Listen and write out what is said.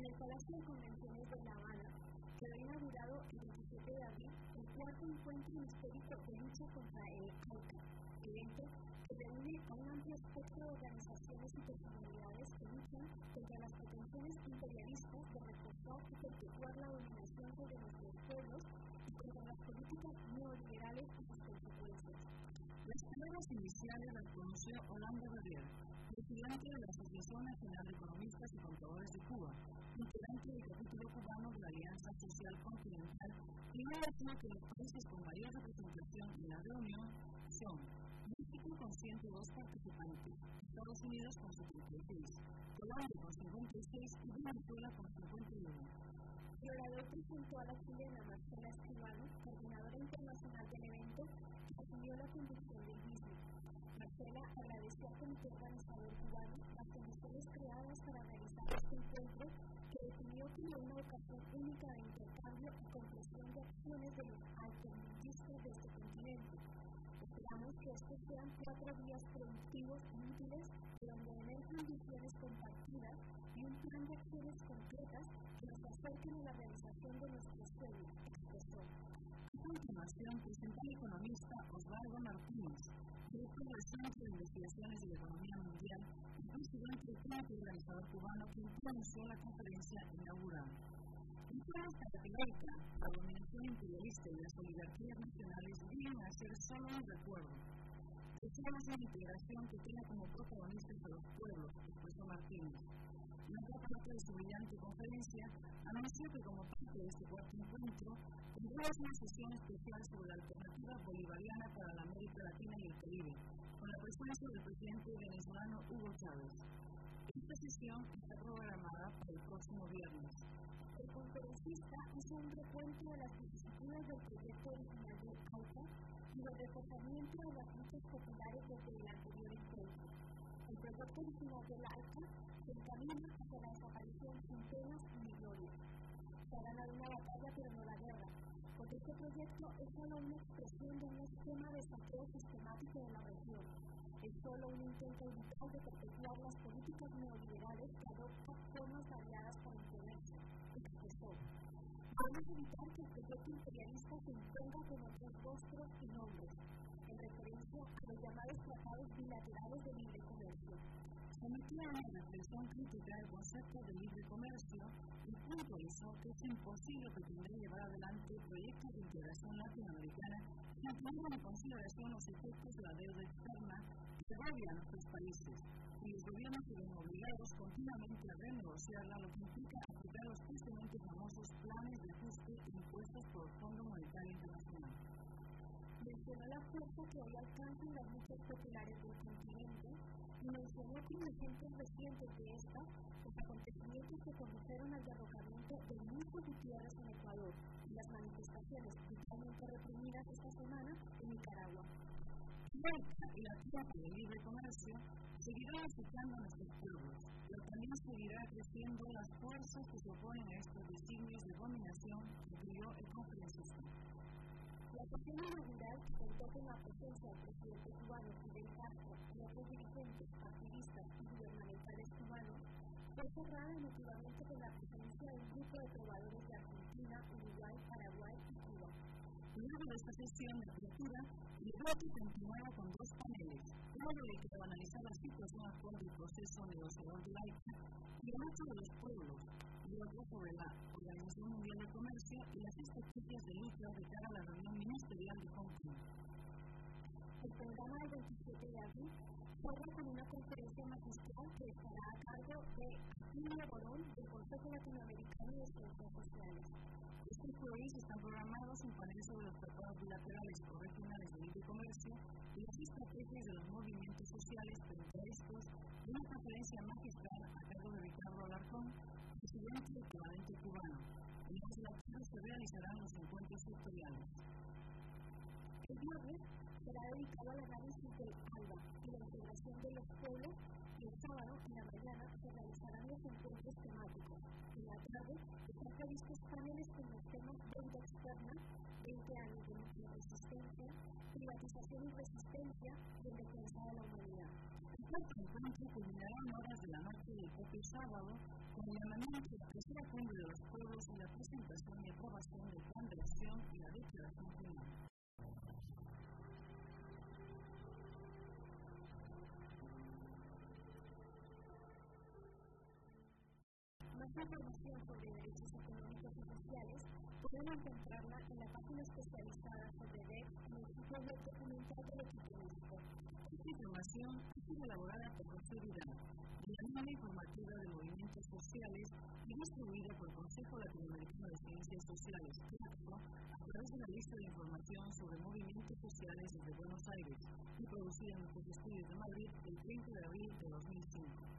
el Palacio de Convenciones de La Habana quedó inaugurado el 27 de abril el cuarto encuentro histórico de lucha contra el ALCA, evento que reúne a un amplio espectro de organizaciones y personalidades que luchan contra las pretensiones imperialistas de reforzar y perpetuar la dominación sobre nuestros pueblos y contra las políticas neoliberales y sus consecuencias. Las palabras iniciales las pronunció Orlando Guerrero, presidente de la Asociación Nacional de Economistas y Contadores de Cuba, integrante del capítulo cubano de la Alianza Social Continental, y afirma que los países con mayor representación en la reunión son México con 102 participantes, Estados Unidos con 76, Colombia con 56 y Venezuela con 51. El orador presentó a la chilena Marcela Escribano, coordinadora internacional del evento, que asumió la conducción del mismo. Marcela agradeció al comité organizador cubano las condiciones creadas para realizar este encuentro, que definió como una ocasión única de intercambio y comprensión de acciones de los automovilistas de este continente. Esperamos que estos sean 4 días productivos y útiles, donde emerjan visiones compartidas y un plan de acciones concretas que nos acerquen a la realización de nuestros sueños, expresó. A continuación, presentó el economista Osvaldo Martínez, director del Centro de Investigaciones de la Economía Mundial y presidente del Comité Organizador Cubano, que pronunció la conferencia inaugural. Entonces, para que la dominación imperialista y las oligarquías nacionales vienen a ser solo un recuerdo. Deseamos una integración que tenga como protagonistas a los pueblos, expresó Martínez. En otra parte de su brillante conferencia, anunció que como parte de este cuarto encuentro, tendrá una sesión especial sobre la alternativa bolivariana para la América Latina y el Caribe, con la presencia del presidente venezolano Hugo Chávez. Esta sesión está programada para el próximo viernes. El conferencista hizo un recuento de las vicisitudes del proyecto original del ALCA y del reforzamiento de las luchas populares desde el anterior encuentro. El proyecto original del ALCA se encamina hacia la desaparición sin penas ni gloria. Se ha ganado una batalla pero no la guerra, porque este proyecto es solo una expresión de un esquema de saqueo sistemático de la región. Es solo un intento brutal de perpetuar las políticas neoliberales que adoptan formas variadas para imponerse, expresó. Debemos evitar que el proyecto imperialista se imponga con otros rostros y nombres, en referencia a los llamados tratados bilaterales de libre comercio. Sometía a una reflexión crítica el concepto de libre comercio y puntualizó que es imposible pretender llevar adelante proyectos de integración latinoamericana que tengan en consideración los efectos de la deuda externa que agravia a nuestros países, y los gobiernos se ven obligados continuamente a renegociarla, lo que implica aplicar los tristemente famosos planes de ajuste impuestos por el Fondo Monetario Internacional. Mencionó la fuerza que hoy alcanzan las luchas populares del continente y mencionó como ejemplos recientes de esta los acontecimientos que condujeron al derrocamiento de Luis Gutiérrez en Ecuador y las manifestaciones brutalmente reprimidas esta semana en Nicaragua. Y la tierra del libre comercio seguirá afectando a nuestros pueblos, pero también seguirá creciendo las fuerzas que se oponen a estos designios de dominación, incluyó el conferencista. La sesión inaugural, que contó con la presencia del presidente cubano Fidel Castro y otros dirigentes, activistas y gubernamentales cubanos, fue cerrada emotivamente con la presencia de un grupo de trovadores de Argentina, Uruguay, Paraguay y Cuba. Luego de esta sesión de apertura, el debate continuaba con 2 paneles, uno dedicado a analizar la situación actual del proceso negociador de la ALCA y el hecho de los pueblos, y otro sobre la Organización Mundial de Comercio y las estrategias de lucha de cara a la reunión ministerial de Hong Kong. El programa del 27 de abril cierra con una conferencia magistral que estará a cargo de Julio Borón del Consejo Latinoamericano de Ciencias Sociales. Estos jueves están programados un panel sobre los tratados bilaterales o regionales de libre comercio y las estrategias de los movimientos sociales frente a estos, y una conferencia magistral a cargo de Ricardo Alarcón, presidente del equivalente cubano. En los latinos se realizarán los encuentros sectoriales. El viernes será dedicado al análisis del ALBA y la integración de los pueblos, y el sábado, en la mañana, se realizarán los encuentros temáticos. En la tarde están previstos paneles con los temas deuda externa, 20 años de resistencia, privatización y resistencia y en defensa de la humanidad. El cuarto encuentro culminará en horas de la noche del propio sábado con el llamamiento a la tercera cumbre de los pueblos y la presentación y aprobación del plan de acción y la declaración final. Más información sobre derechos económicos y sociales pueden encontrarla en la página especializada sobre DEC en el sitio web documental del equipo médico. Esta información ha sido elaborada por José Vidal, de la línea informativa de movimientos sociales y distribuida por el Consejo Latinoamericano de Ciencias Sociales, CLACSO, a través de la lista de información sobre movimientos sociales desde Buenos Aires y producida en nuestros estudios de Madrid el 30 de abril de 2005.